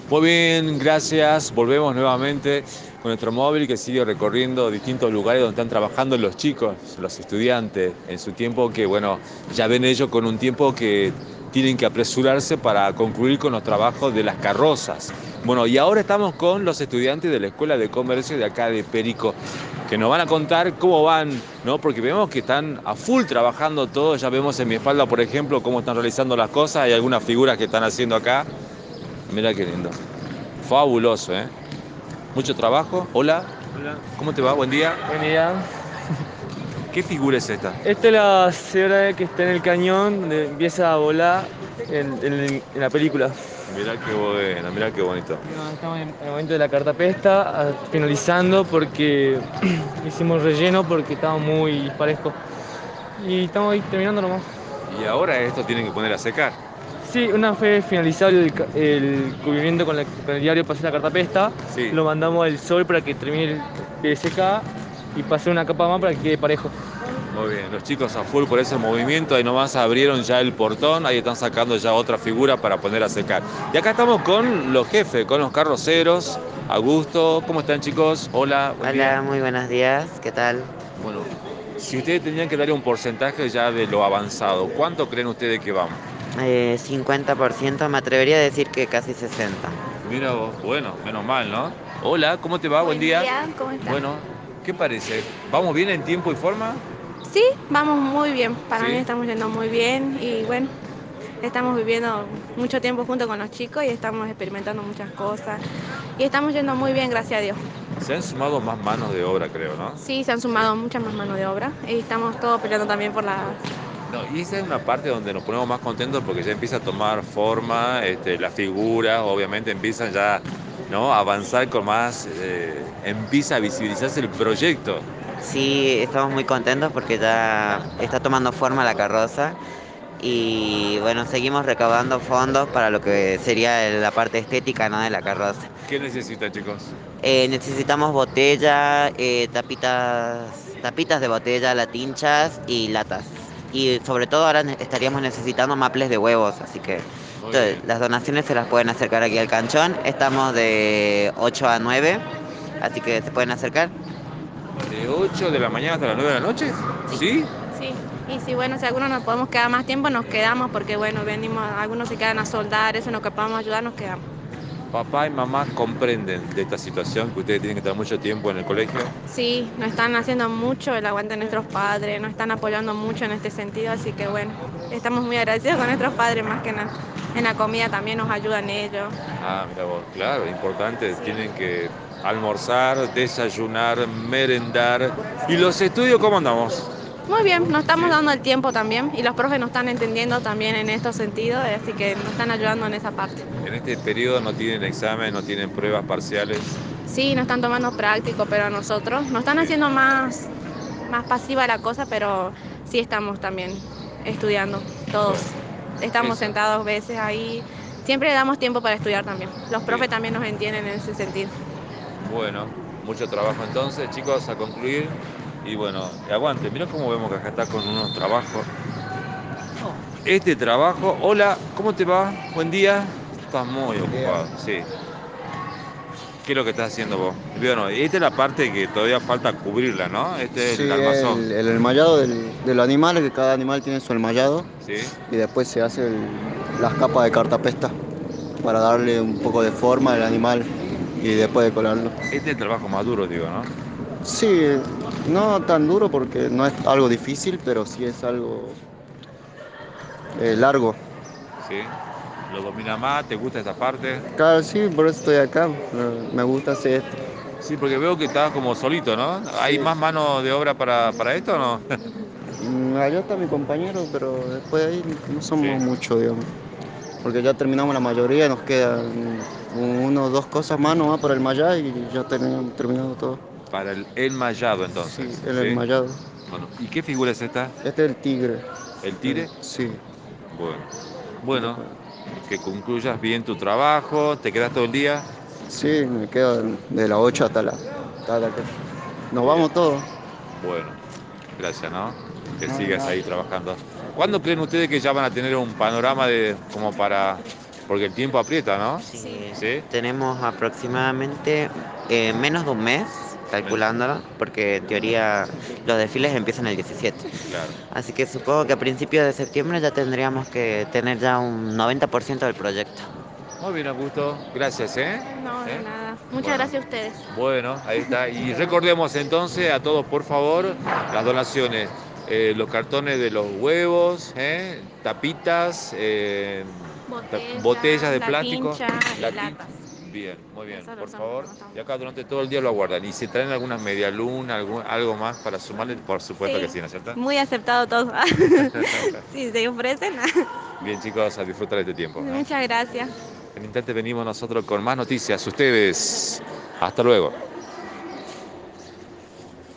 Muy bien, gracias. Volvemos nuevamente con nuestro móvil que sigue recorriendo distintos lugares donde están trabajando los chicos, los estudiantes, en su tiempo que, bueno, ya ven ellos con un tiempo que tienen que apresurarse para concluir con los trabajos de las carrozas. Bueno, y ahora estamos con los estudiantes de la Escuela de Comercio de acá de Perico, que nos van a contar cómo van, ¿no? Porque vemos que están a full trabajando todos. Ya vemos en mi espalda, por ejemplo, cómo están realizando las cosas. Hay algunas figuras que están haciendo acá. Mira qué lindo. Fabuloso, ¿eh? Mucho trabajo. Hola, Hola. ¿cómo te va? Buen día. Buen día. ¿Qué figura es esta? Esta es la señora que está en el cañón donde empieza a volar en la película. Mirá qué bueno, mirá qué bonito. No, estamos en el momento de la cartapesta, finalizando porque hicimos relleno porque estaba muy parejo. Y estamos ahí terminando nomás. Y ahora esto tienen que poner a secar. Sí, una vez finalizado el cubrimiento con el diario, pasé la cartapesta, Sí. lo mandamos al sol para que termine de secar y pasé una capa más para que quede parejo. Muy bien, los chicos a full por ese movimiento, ahí nomás abrieron ya el portón, ahí están sacando ya otra figura para poner a secar. Y acá estamos con los jefes, con los carroceros. Augusto, ¿cómo están chicos? Hola, buen día. Hola, muy buenos días, ¿qué tal? Bueno, si ustedes tenían que darle un porcentaje ya de lo avanzado, ¿cuánto creen ustedes que vamos? 50%, me atrevería a decir que casi 60. Mira vos, bueno, menos mal, ¿no? Hola, ¿cómo te va? Buen Buen día. día, ¿cómo está? Bueno, ¿qué parece? ¿Vamos bien en tiempo y forma? Sí, vamos muy bien. Para mí Sí. estamos yendo muy bien y bueno, estamos viviendo mucho tiempo junto con los chicos y estamos experimentando muchas cosas y estamos yendo muy bien, gracias a Dios. Se han sumado más manos de obra, creo, ¿no? Sí, se han sumado muchas más manos de obra y estamos todos peleando también por la... No, y esa es una parte donde nos ponemos más contentos porque ya empieza a tomar forma, las figuras, obviamente empiezan ya, ¿no? A avanzar con más, empieza a visibilizarse el proyecto. Sí, estamos muy contentos porque ya está tomando forma la carroza y bueno, seguimos recaudando fondos para lo que sería la parte estética, ¿no?, de la carroza. ¿Qué necesitan, chicos? Necesitamos botella, tapitas de botella, latinchas y latas. Y sobre todo ahora estaríamos necesitando maples de huevos, así que Muy bien. las donaciones se las pueden acercar aquí al canchón. Estamos de 8 a 9, así que se pueden acercar. ¿De 8 de la mañana hasta las 9 de la noche? Sí, ¿Sí? sí. Y si bueno, si algunos nos podemos quedar más tiempo, nos quedamos porque bueno, venimos, algunos se quedan a soldar, eso en lo que podamos ayudar, nos quedamos. Papá y mamá comprenden de esta situación que ustedes tienen que estar mucho tiempo en el colegio. Sí, nos están haciendo mucho el aguante de nuestros padres, nos están apoyando mucho en este sentido, así que bueno, estamos muy agradecidos con nuestros padres más que nada. En la comida también nos ayudan ellos. Ah, mira vos, claro, importante, Sí. tienen que almorzar, desayunar, merendar. ¿Y los estudios cómo andamos? Muy bien, nos estamos ¿Sí? dando el tiempo también y los profes nos están entendiendo también en estos sentidos, así que nos están ayudando en esa parte. En este periodo no tienen examen, no tienen pruebas parciales. Sí, nos están tomando práctico, pero a nosotros nos están Sí. haciendo más pasiva la cosa, pero sí estamos también estudiando todos. Bueno, Estamos eso. sentados veces ahí. Siempre le damos tiempo para estudiar también. Los profes Bien. también nos entienden en ese sentido. Bueno, mucho trabajo entonces, chicos, a concluir. Y bueno, aguante, mira cómo vemos que acá está con unos trabajos. Este trabajo, hola, ¿cómo te va? Buen día. Estás muy Buen día. ocupado, sí. ¿Qué es lo que estás haciendo vos? Bueno, esta es la parte que todavía falta cubrirla, ¿no? Este es Sí, el armazón, el enmayado del animal, que cada animal tiene su enmayado ¿sí? y después se hace las capas de cartapesta para darle un poco de forma al animal y después decorarlo. Este es el trabajo más duro, digo, ¿no? Sí, no tan duro porque no es algo difícil, pero sí es algo largo. ¿Sí? ¿Lo domina más? ¿Te gusta esta parte? Claro, sí, por eso estoy acá. Me gusta hacer esto. Sí, porque veo que estás como solito, ¿no? ¿Hay Sí. más mano de obra para esto o no? Allá está mi compañero, pero después de ahí no somos Sí. muchos, digamos. Porque ya terminamos la mayoría, nos quedan uno o dos cosas más nomás para el Mayá y ya tenemos terminado todo. Para el enmayado, Sí, entonces, el ¿sí? enmayado. Bueno, ¿y qué figura es esta? Este es el tigre. ¿El tire? Sí. Bueno. Bueno, Después. que concluyas bien tu trabajo, te quedas todo el día. Sí, me quedo de las 8 hasta la que nos Bien. vamos todos. Bueno, gracias, ¿no? Que No, sigas nada. ahí trabajando. ¿Cuándo creen ustedes que ya van a tener un panorama de como para Porque el tiempo aprieta, ¿no? Sí, ¿Sí? tenemos aproximadamente menos de un mes calculándolo, porque en teoría los desfiles empiezan el 17. Claro. Así que supongo que a principios de septiembre ya tendríamos que tener ya un 90% del proyecto. Muy bien, Augusto. Gracias, ¿eh? No, de ¿Eh? nada. Muchas Bueno. gracias a ustedes. Bueno, ahí está. Y recordemos entonces a todos, por favor, las donaciones. Los cartones de los huevos, tapitas, botellas de La plástico, pincha la y latas. Bien, muy bien, Eso lo por usamos favor. cuando estamos. Y acá durante todo el día lo aguardan. Y si traen alguna media luna, algo más para sumarle, por supuesto que Sí, sí, ¿no es cierto? muy aceptado todo. Si se ofrecen. Bien, chicos, a disfrutar este tiempo. Muchas gracias. En instante venimos nosotros con más noticias. Ustedes, hasta luego.